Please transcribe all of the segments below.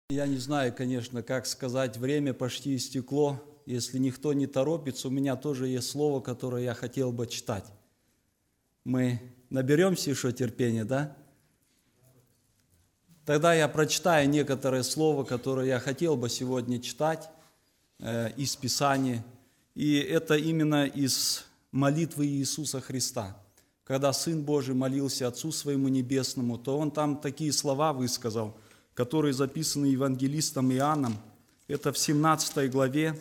Я не знаю, конечно, как сказать, время почти истекло. Если никто не торопится, у меня тоже есть слово, которое я хотел бы читать. Мы наберемся еще терпения, да? Тогда я прочитаю некоторые слова, которые я хотел бы сегодня читать из Писания. И это именно из молитвы Иисуса Христа. Когда Сын Божий молился Отцу Своему Небесному, то Он там такие слова высказал, которые записаны евангелистом Иоанном. Это в 17 главе.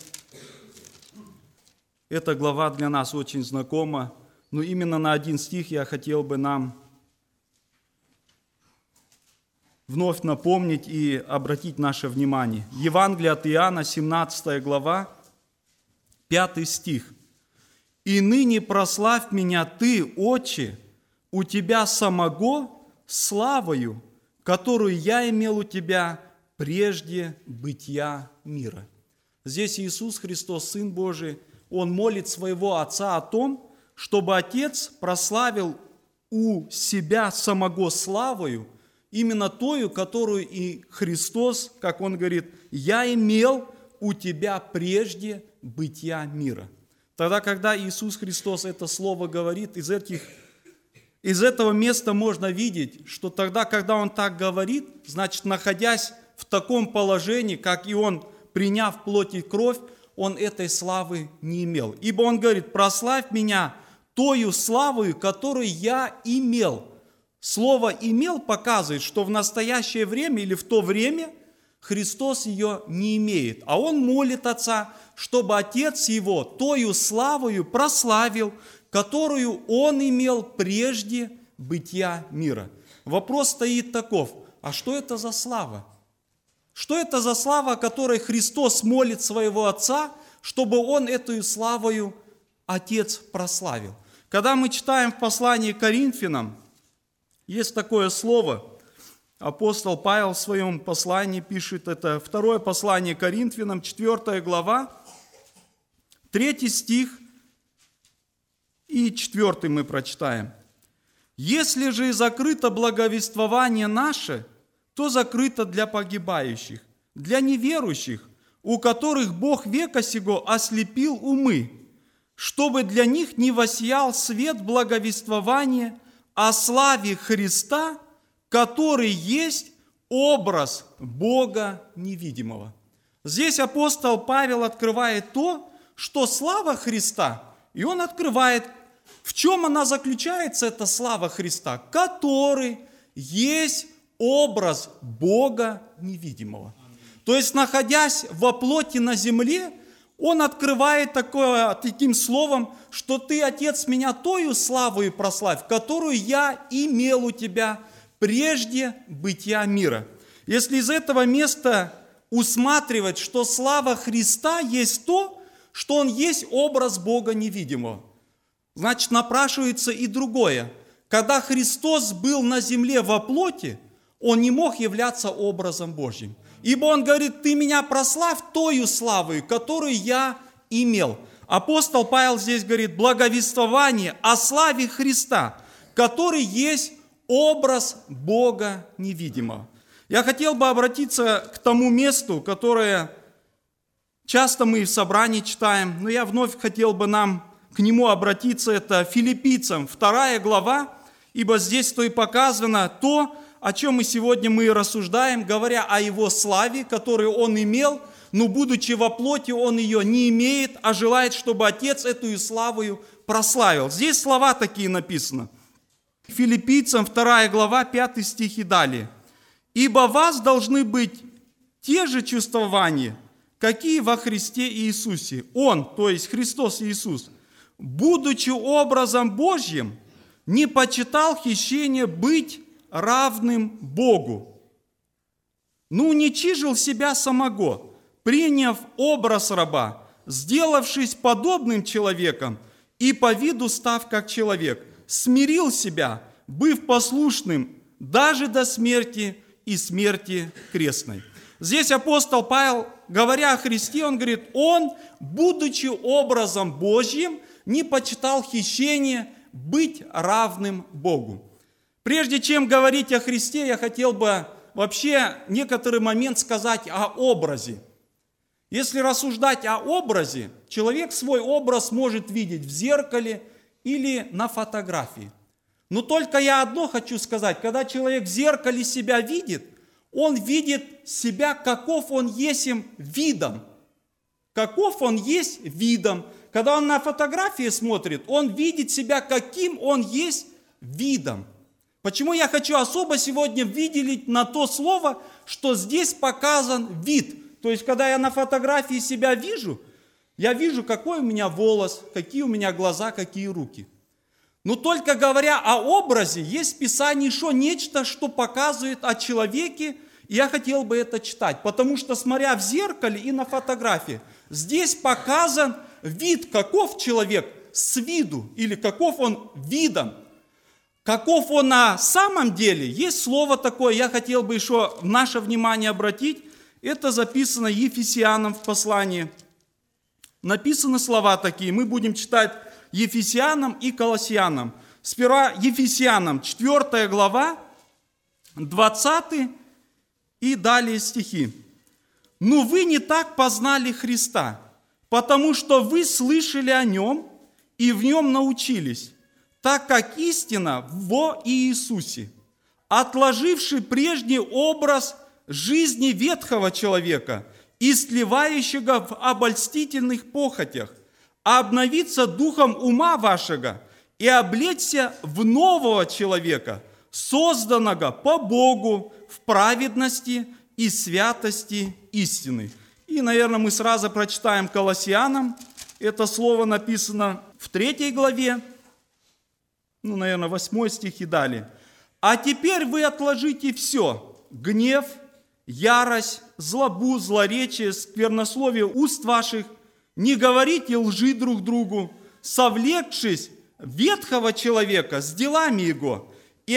Эта глава для нас очень знакома, но именно на один стих я хотел бы нам вновь напомнить и обратить наше внимание. Евангелие от Иоанна, 17 глава, 5 стих. «И ныне прославь меня Ты, Отче, у Тебя самого славою, которую я имел у Тебя прежде бытия мира». Здесь Иисус Христос, Сын Божий, Он молит своего Отца о том, чтобы Отец прославил у себя самого славою, именно тою, которую и Христос, как Он говорит, «Я имел у Тебя прежде бытия мира». Тогда, когда Иисус Христос это слово говорит, из этого места можно видеть, что тогда, когда Он так говорит, значит, находясь в таком положении, как и Он, приняв плоть и кровь, Он этой славы не имел. Ибо Он говорит: «Прославь меня тою славою, которую я имел». Слово «имел» показывает, что в настоящее время или в то время Христос ее не имеет. А Он молит Отца, чтобы Отец Его тою славою прославил, которую Он имел прежде бытия мира. Вопрос стоит таков: а что это за слава? Что это за слава, о которой Христос молит своего Отца, чтобы Он эту славою Отец прославил? Когда мы читаем в послании к Коринфянам, есть такое слово, апостол Павел в своем послании пишет, это второе послание к Коринфянам, 4 глава, 3 стих и 4 мы прочитаем. «Если же закрыто благовествование наше, то закрыто для погибающих, для неверующих, у которых Бог века сего ослепил умы, чтобы для них не воссиял свет благовествования о славе Христа, который есть образ Бога невидимого». Здесь апостол Павел открывает то, что слава Христа, и он открывает, в чем она заключается, эта слава Христа, который есть образ Бога невидимого. То есть, находясь во плоти на земле, он открывает таким словом, что ты, Отец, меня тою славою прославь, которую я имел у тебя прежде бытия мира. Если из этого места усматривать, что слава Христа есть то, что Он есть образ Бога невидимого, значит, напрашивается и другое. Когда Христос был на земле во плоти, Он не мог являться образом Божьим. Ибо Он говорит: «Ты меня прославь тою славою, которую я имел». Апостол Павел здесь говорит: благовествование о славе Христа, который есть образ Бога невидимого. Я хотел бы обратиться к тому месту, которое часто мы в собрании читаем, но я вновь хотел бы нам к нему обратиться. Это Филиппийцам, 2 глава, ибо здесь-то и показано то, о чем мы сегодня рассуждаем, говоря о Его славе, которую Он имел, но, будучи во плоти, Он ее не имеет, а желает, чтобы Отец эту славою прославил. Здесь слова такие написаны. Филиппийцам 2 глава, 5 стих и далее. «Ибо вас должны быть те же чувствования, какие во Христе Иисусе». Он, то есть Христос Иисус, будучи образом Божьим, не почитал хищение быть равным Богу, но уничижил себя самого, приняв образ раба, сделавшись подобным человеком и по виду став как человек, смирил себя, быв послушным даже до смерти и смерти крестной. Здесь апостол Павел, говоря о Христе, он говорит: Он, будучи образом Божьим, не почитал хищение быть равным Богу. Прежде чем говорить о Христе, я хотел бы вообще некоторый момент сказать о образе. Если рассуждать о образе, человек свой образ может видеть в зеркале или на фотографии. Но только я одно хочу сказать, когда человек в зеркале себя видит, он видит себя, каков он есть им видом. Каков он есть видом. Когда он на фотографии смотрит, он видит себя, каким он есть видом. Почему я хочу особо сегодня выделить на то слово, что здесь показан вид. То есть, когда я на фотографии себя вижу, я вижу, какой у меня волос, какие у меня глаза, какие руки. Но только говоря о образе, есть в Писании еще нечто, что показывает о человеке, и я хотел бы это читать. Потому что, смотря в зеркале и на фотографии, здесь показан вид, каков человек с виду, или каков он видом. Каков он на самом деле, есть слово такое, я хотел бы еще наше внимание обратить, это записано Ефесянам в послании. Написаны слова такие, мы будем читать Ефесянам и Колоссянам. Сперва Ефесянам, 4 глава, 20 и далее стихи. «Но вы не так познали Христа, потому что вы слышали о Нем и в Нем научились, так как истина во Иисусе, отложивший прежний образ жизни ветхого человека и сливающего в обольстительных похотях, обновиться духом ума вашего и облечься в нового человека, созданного по Богу в праведности и святости истины». И, наверное, мы сразу прочитаем Колоссянам. Это слово написано в 3 главе, наверное, 8 стих и далее. «А теперь вы отложите все: гнев, ярость, злобу, злоречие, сквернословие уст ваших, не говорите лжи друг другу, совлекшись ветхого человека с делами его, и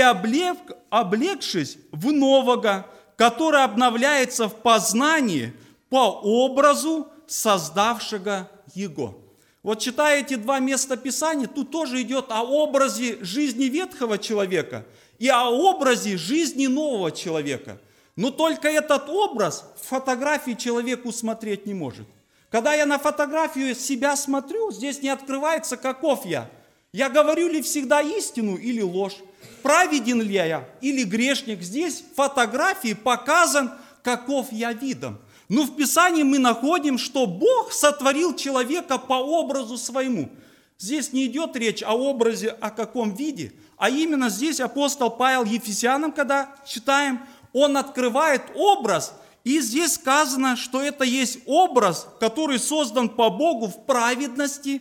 облегшись в нового, который обновляется в познании по образу создавшего его». Вот читая эти два места Писания, тут тоже идет о образе жизни ветхого человека и о образе жизни нового человека. Но только этот образ в фотографии человек усмотреть не может. Когда я на фотографию себя смотрю, здесь не открывается, каков я. Я говорю ли всегда истину или ложь? Праведен ли я или грешник? Здесь в фотографии показан, каков я видом. Но в Писании мы находим, что Бог сотворил человека по образу своему. Здесь не идет речь о образе, о каком виде, а именно здесь апостол Павел Ефесянам, когда читаем, он открывает образ, и здесь сказано, что это есть образ, который создан по Богу в праведности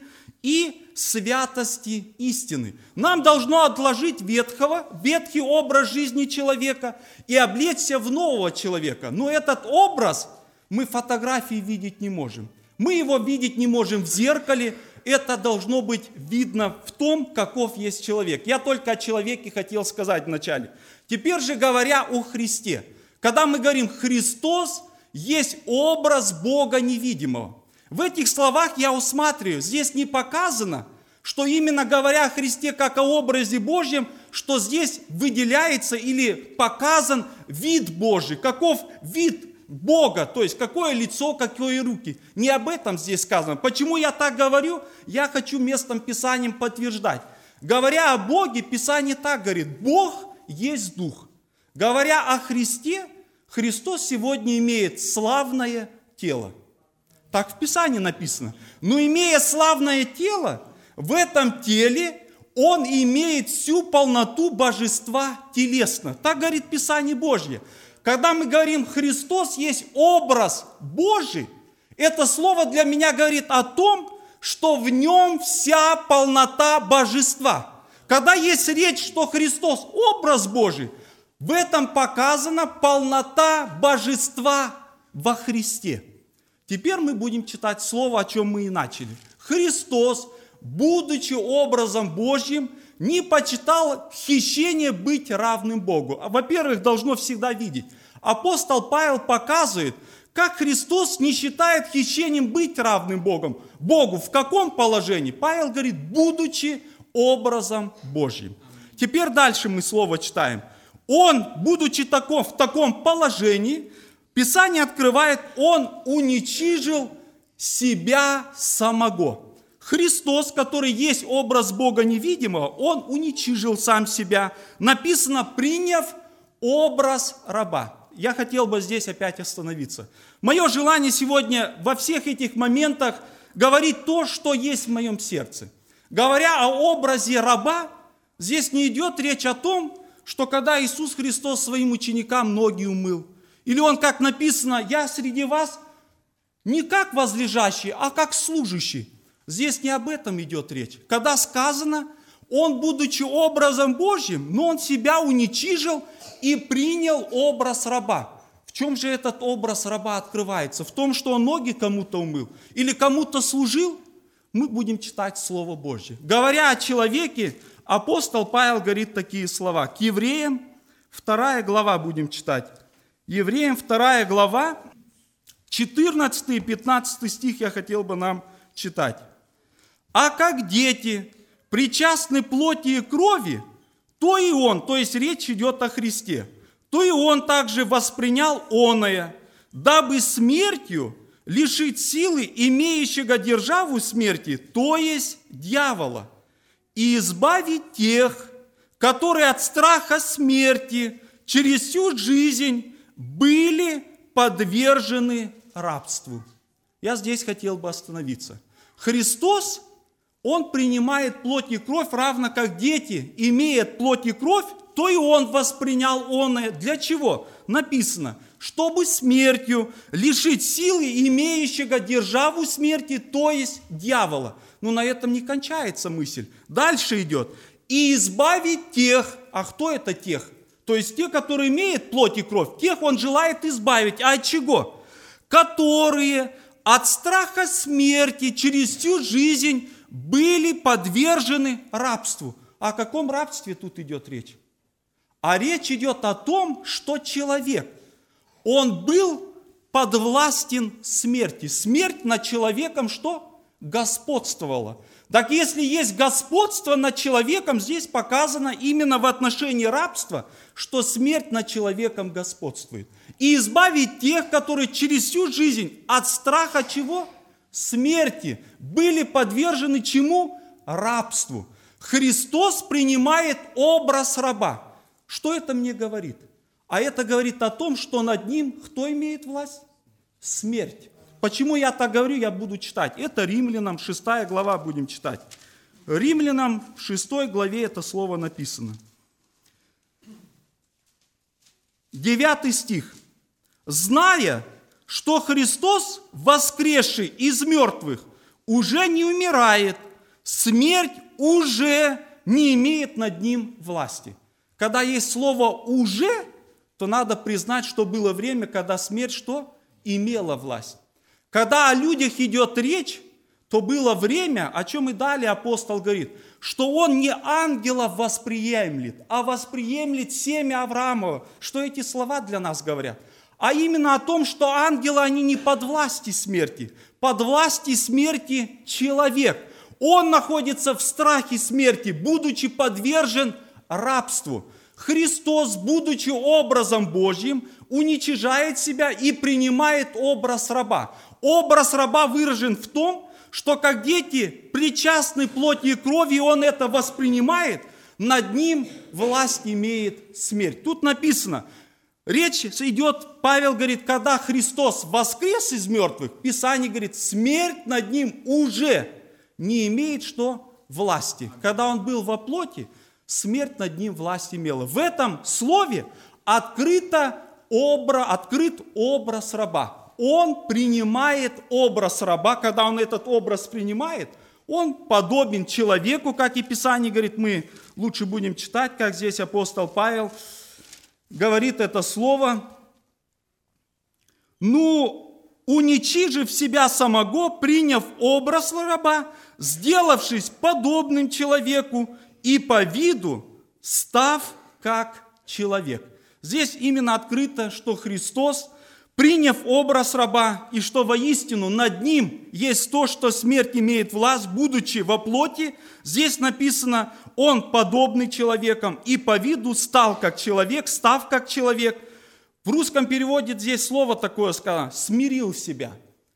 и святости истины. Нам должно отложить ветхий образ жизни человека и облечься в нового человека. Но этот образ мы фотографии видеть не можем. Мы его видеть не можем в зеркале. Это должно быть видно в том, каков есть человек. Я только о человеке хотел сказать вначале. Теперь же говоря о Христе. Когда мы говорим «Христос», есть образ Бога невидимого. В этих словах я усматриваю, здесь не показано, что именно говоря о Христе как о образе Божьем, что здесь выделяется или показан вид Божий, каков вид Бога, то есть какое лицо, какие руки. Не об этом здесь сказано. Почему я так говорю? Я хочу местом Писанием подтверждать. Говоря о Боге, Писание так говорит: Бог есть Дух. Говоря о Христе, Христос сегодня имеет славное тело. Так в Писании написано. Но имея славное тело, в этом теле Он имеет всю полноту божества телесно. Так говорит Писание Божье. Когда мы говорим «Христос есть образ Божий», это слово для меня говорит о том, что в Нем вся полнота божества. Когда есть речь, что Христос образ Божий, в этом показана полнота божества во Христе. Теперь мы будем читать слово, о чем мы и начали. Христос, будучи образом Божьим, не почитал хищение быть равным Богу. Во-первых, должно всегда видеть. Апостол Павел показывает, как Христос не считает хищением быть равным Богом. Богу в каком положении? Павел говорит, будучи образом Божьим. Теперь дальше мы слово читаем. Он, будучи в таком положении, Писание открывает, он уничижил себя самого. Христос, который есть образ Бога невидимого, он уничижил сам себя. Написано, приняв образ раба. Я хотел бы здесь опять остановиться. Мое желание сегодня во всех этих моментах говорить то, что есть в моем сердце. Говоря о образе раба, здесь не идет речь о том, что когда Иисус Христос своим ученикам ноги умыл, или Он, как написано, я среди вас не как возлежащий, а как служащий. Здесь не об этом идет речь. Когда сказано, Он, будучи образом Божьим, но Он себя уничижил и принял образ раба. В чем же этот образ раба открывается? В том, что Он ноги кому-то умыл или кому-то служил? Мы будем читать Слово Божье. Говоря о человеке, апостол Павел говорит такие слова. К Евреям 2 глава будем читать. Евреям 2 глава, 14 и 15 стих я хотел бы нам читать. «А как дети причастны плоти и крови, то и Он», то есть речь идет о Христе, «то и Он также воспринял оное, дабы смертью лишить силы имеющего державу смерти, то есть дьявола, и избавить тех, которые от страха смерти через всю жизнь были подвержены рабству». Я здесь хотел бы остановиться. Христос, Он принимает плоть и кровь, равно как дети имеют плоть и кровь, то и Он воспринял оное. Для чего? Написано, чтобы смертью лишить силы имеющего державу смерти, то есть дьявола. Но на этом не кончается мысль. Дальше идет. И избавить тех. А кто это тех? То есть те, которые имеют плоть и кровь, тех Он желает избавить. А от чего? Которые от страха смерти через всю жизнь были подвержены рабству. О каком рабстве тут идет речь? А речь идет о том, что человек, он был подвластен смерти. Смерть над человеком что? Господствовала. Так если есть господство над человеком, здесь показано именно в отношении рабства, что смерть над человеком господствует. И избавить тех, которые через всю жизнь от страха чего? Смерти были подвержены чему? Рабству. Христос принимает образ раба. Что это мне говорит? А это говорит о том, что над ним кто имеет власть? Смерть. Почему я так говорю, я буду читать. Это Римлянам 6 глава будем читать. Римлянам в 6 главе это слово написано. 9 стих. «Зная, что Христос, воскресший из мертвых, уже не умирает, смерть уже не имеет над ним власти». Когда есть слово «уже», то надо признать, что было время, когда смерть что? Имела власть. Когда о людях идет речь, то было время, о чем и далее апостол говорит, что он не ангелов восприемлет, а восприемлет семя Авраамова. Что эти слова для нас говорят? А именно о том, что ангелы, они не под властью смерти. Под властью смерти человек. Он находится в страхе смерти, будучи подвержен рабству. Христос, будучи образом Божьим, уничижает себя и принимает образ раба. Образ раба выражен в том, что как дети причастны плоти и крови, и он это воспринимает, над ним власть имеет смерть. Тут написано, речь идет, Павел говорит, когда Христос воскрес из мертвых, Писание говорит, смерть над ним уже не имеет что? Власти. Когда он был во плоти, смерть над ним власть имела. В этом слове открыт образ раба. Он принимает образ раба. Когда он этот образ принимает, он подобен человеку, как и Писание говорит, мы лучше будем читать, как здесь апостол Павел говорит это слово. «Ну, уничижив себя самого, приняв образ раба, сделавшись подобным человеку, и по виду став как человек». Здесь именно открыто, что Христос, приняв образ раба, и что воистину над ним есть то, что смерть имеет власть, будучи во плоти, здесь написано, он подобный человеком, и по виду стал как человек, став как человек. В русском переводе здесь слово такое сказано, смирил себя.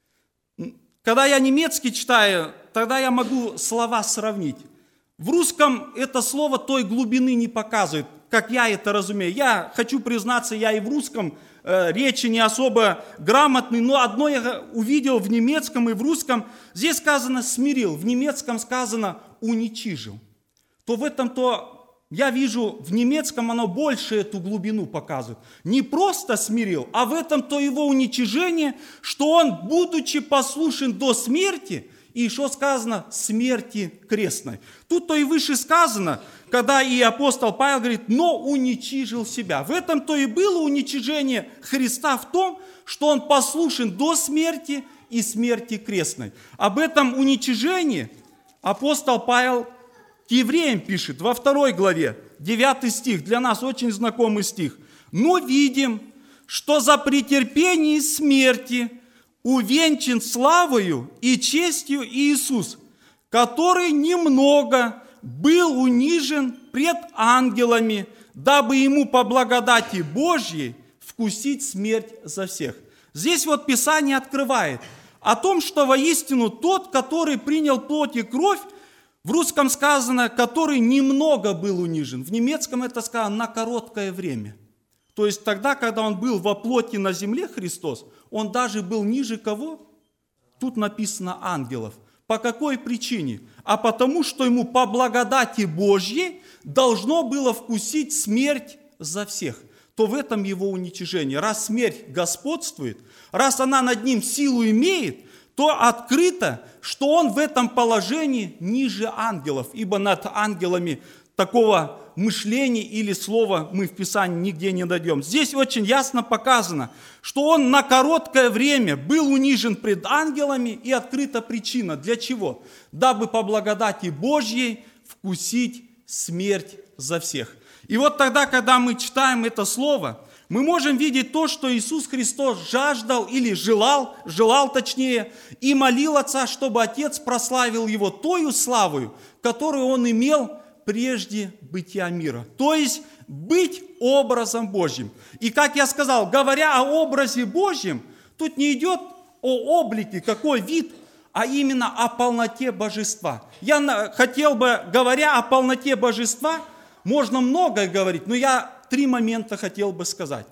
Когда я немецкий читаю, тогда я могу слова сравнить. В русском это слово той глубины не показывает, как я это разумею. Я хочу признаться, я и в русском речи не особо грамотный, но одно я увидел в немецком и в русском. Здесь сказано «смирил», в немецком сказано «уничижил». То в этом-то я вижу, в немецком оно больше эту глубину показывает. Не просто смирил, а в этом-то его уничижение, что он, будучи послушен до смерти, и еще сказано смерти крестной. Тут-то и выше сказано, когда и апостол Павел говорит, но уничижил себя. В этом-то и было уничижение Христа в том, что он послушен до смерти и смерти крестной. Об этом уничижении апостол Павел к евреям пишет во 2 главе, 9 стих, для нас очень знакомый стих. «Но видим, что за претерпение смерти увенчан славою и честью Иисус, который немного был унижен пред ангелами, дабы ему по благодати Божьей вкусить смерть за всех». Здесь вот Писание открывает о том, что воистину тот, который принял плоть и кровь, в русском сказано, который немного был унижен. В немецком это сказано на короткое время. То есть тогда, когда он был во плоти на земле, Христос, он даже был ниже кого? Тут написано ангелов. По какой причине? А потому, что ему по благодати Божьей должно было вкусить смерть за всех. То в этом его уничижение. Раз смерть господствует, раз она над ним силу имеет, то открыто, что он в этом положении ниже ангелов, ибо над ангелами такого мышления или слова мы в Писании нигде не найдем. Здесь очень ясно показано, что он на короткое время был унижен пред ангелами, и открыта причина. Для чего? Дабы по благодати Божьей вкусить смерть за всех. И вот тогда, когда мы читаем это слово, мы можем видеть то, что Иисус Христос жаждал или желал точнее, и молил Отца, чтобы Отец прославил Его тою славою, которую Он имел прежде бытия мира. То есть быть образом Божьим. И как я сказал, говоря о образе Божьем, тут не идет о облике, какой вид, а именно о полноте божества. Я хотел бы, говоря о полноте божества, можно многое говорить, но я 3 момента хотел бы сказать.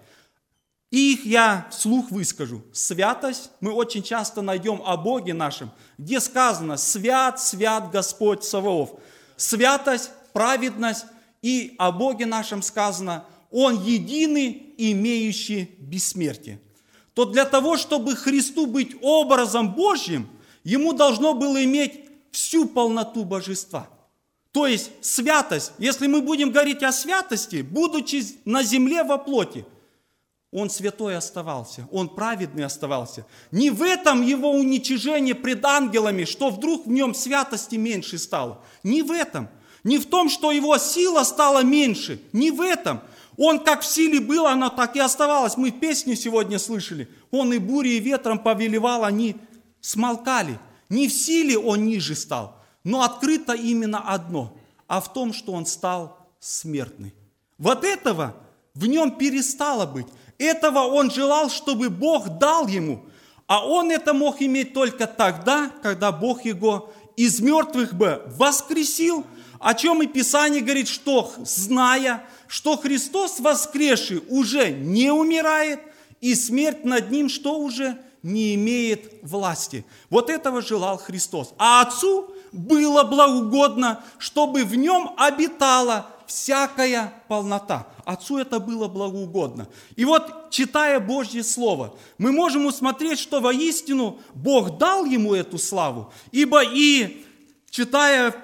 И их я вслух выскажу. Святость. Мы очень часто найдем о Боге нашем, где сказано «Свят, свят Господь Саваоф». Святость, праведность. И о Боге нашем сказано «Он единый, имеющий бессмертие». То для того, чтобы Христу быть образом Божьим, Ему должно было иметь всю полноту божества. То есть святость, если мы будем говорить о святости, будучи на земле во плоти, Он святой оставался, Он праведный оставался. Не в этом Его уничижение пред ангелами, что вдруг в Нем святости меньше стало. Не в этом. Не в том, что Его сила стала меньше. Не в этом. Он как в силе был, оно так и оставалось. Мы песню сегодня слышали. Он и бурей, и ветром повелевал, они смолкали. Не в силе Он ниже стал. Но открыто именно одно, а в том, что он стал смертный. Вот этого в нем перестало быть. Этого он желал, чтобы Бог дал ему. А он это мог иметь только тогда, когда Бог его из мертвых бы воскресил, о чем и Писание говорит, что зная, что Христос воскресший уже не умирает, и смерть над ним что уже не имеет власти. Вот этого желал Христос. А Отцу было благоугодно, чтобы в нем обитала всякая полнота. Отцу это было благоугодно. И вот, читая Божье Слово, мы можем усмотреть, что воистину Бог дал ему эту славу. Ибо и, читая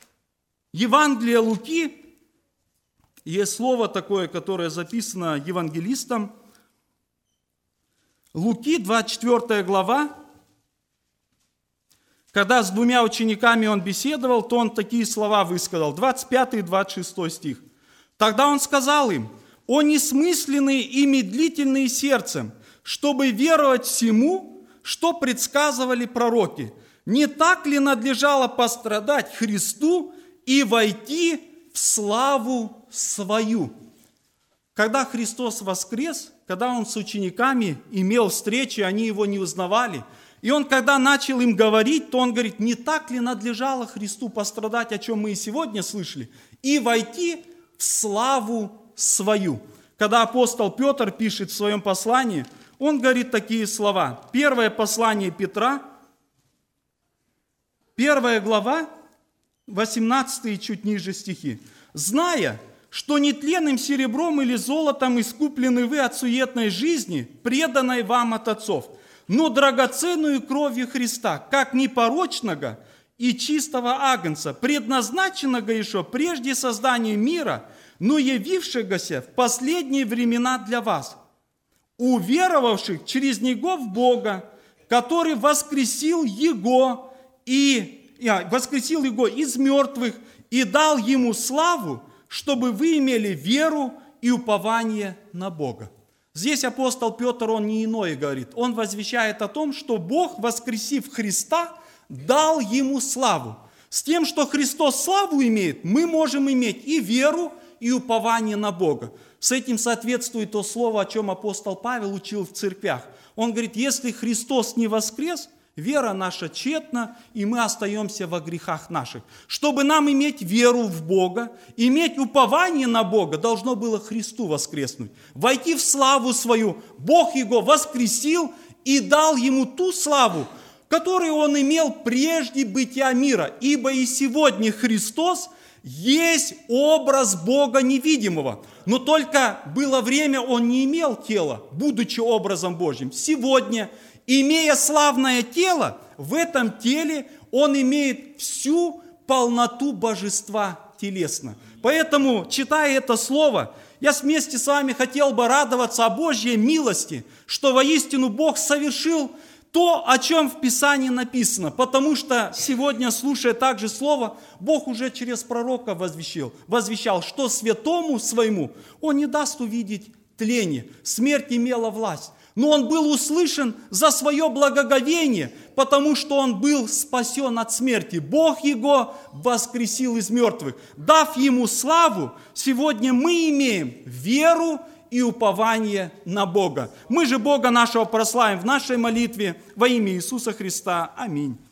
Евангелие Луки, есть слово такое, которое записано евангелистом, Луки, 24 глава, когда с 2 учениками он беседовал, то он такие слова высказал, 25 и 26 стих. «Тогда он сказал им, о несмысленные и медлительные сердцем, чтобы веровать всему, что предсказывали пророки. Не так ли надлежало пострадать Христу и войти в славу свою?» Когда Христос воскрес, когда Он с учениками имел встречи, они Его не узнавали, и Он, когда начал им говорить, то Он говорит: не так ли надлежало Христу пострадать, о чем мы и сегодня слышали, и войти в славу свою. Когда апостол Петр пишет в своем послании, он говорит такие слова. Первое послание Петра, 1 глава, 18 и чуть ниже стихи. «Зная, что нетленным серебром или золотом искуплены вы от суетной жизни, преданной вам от отцов, но драгоценную кровью Христа, как непорочного и чистого агнца, предназначенного еще прежде создания мира, но явившегося в последние времена для вас, уверовавших через Него в Бога, который воскресил Его из мертвых и дал Ему славу, чтобы вы имели веру и упование на Бога». Здесь апостол Петр, он не иное говорит. Он возвещает о том, что Бог, воскресив Христа, дал Ему славу. С тем, что Христос славу имеет, мы можем иметь и веру, и упование на Бога. С этим соответствует то слово, о чем апостол Павел учил в церквях. Он говорит: если Христос не воскрес, вера наша тщетна, и мы остаемся во грехах наших. Чтобы нам иметь веру в Бога, иметь упование на Бога, должно было Христу воскреснуть. Войти в славу свою. Бог Его воскресил и дал Ему ту славу, которую Он имел прежде бытия мира. Ибо и сегодня Христос есть образ Бога невидимого. Но только было время, Он не имел тела, будучи образом Божьим. Сегодня, имея славное тело, в этом теле Он имеет всю полноту божества телесно. Поэтому, читая это слово, я вместе с вами хотел бы радоваться о Божьей милости, что воистину Бог совершил то, о чем в Писании написано. Потому что сегодня, слушая также слово, Бог уже через пророка возвещал, что святому своему Он не даст увидеть тление. Смерть имела власть. Но он был услышан за свое благоговение, потому что он был спасен от смерти. Бог его воскресил из мертвых. Дав ему славу, сегодня мы имеем веру и упование на Бога. Мы же Бога нашего прославим в нашей молитве во имя Иисуса Христа. Аминь.